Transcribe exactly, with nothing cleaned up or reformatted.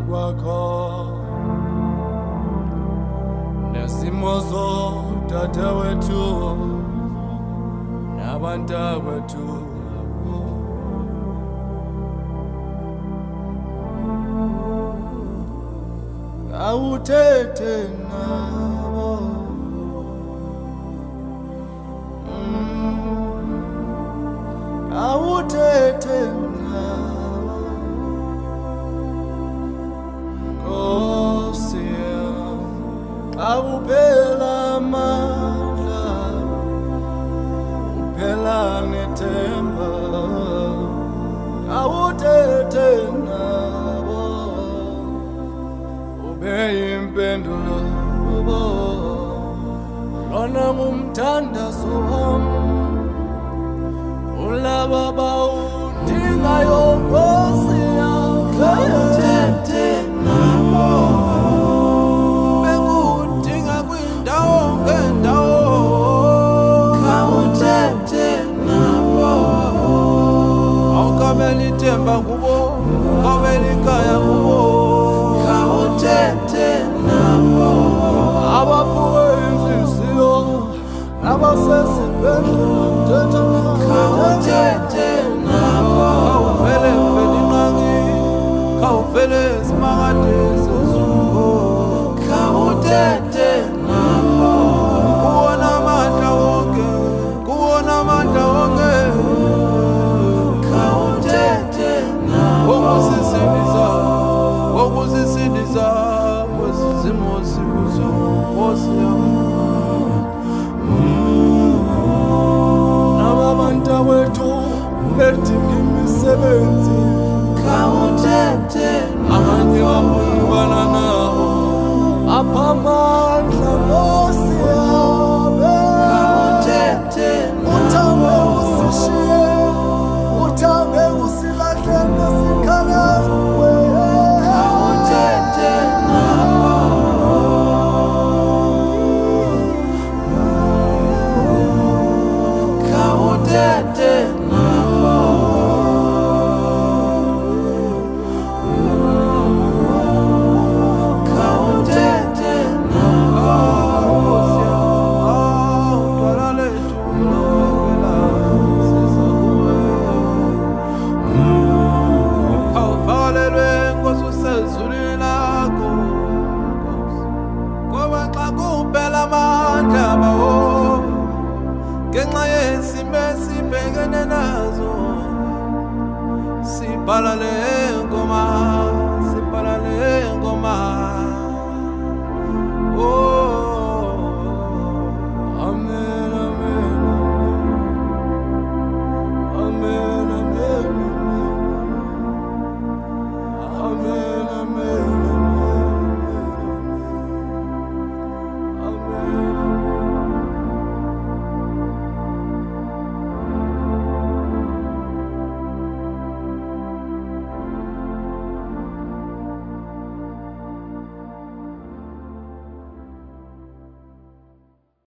kwakho nesimo zodadewethu nabantakwethu awuthethe nabo awuthethe nabo Nkosi yami awuphela amandla uphela nethemba awuthethe nabo impendulo lona ngumthandazo wami ulaba bawudingayo Nkosi yakho awuthethe nabo bekudinga kwindawo ngendawo awuthethe nabo awukabela ithemba kubo awukabela ikhaya kubo awuthethe nabo abaphuke inhliziyo abasesibhedlela awuthethe nabo awuvele vele inqaki awuvele simakade sezungu awuthethe nabo kuwona amandla wonke kuwona amandla wonke awuthethe nabo okusisindisa okusisindisa kwesizimo sikuzo Nkosi yami nababantakwethu bedinga imisebenzi awuthethe abanye baphuthukana nabo apha amandla Nkosi yami awuthethe uthambe usishiye uthambe usilahle nesikhala awuthethe nabo awuthethe nabo awuthethe nabo awudwala lethu lokela sizakuwe awuvalelwe Nkosi usezulwini lakho ngoba xa kuphela amandla bawo ngenxa yesimo esibhekene nazo sibhala le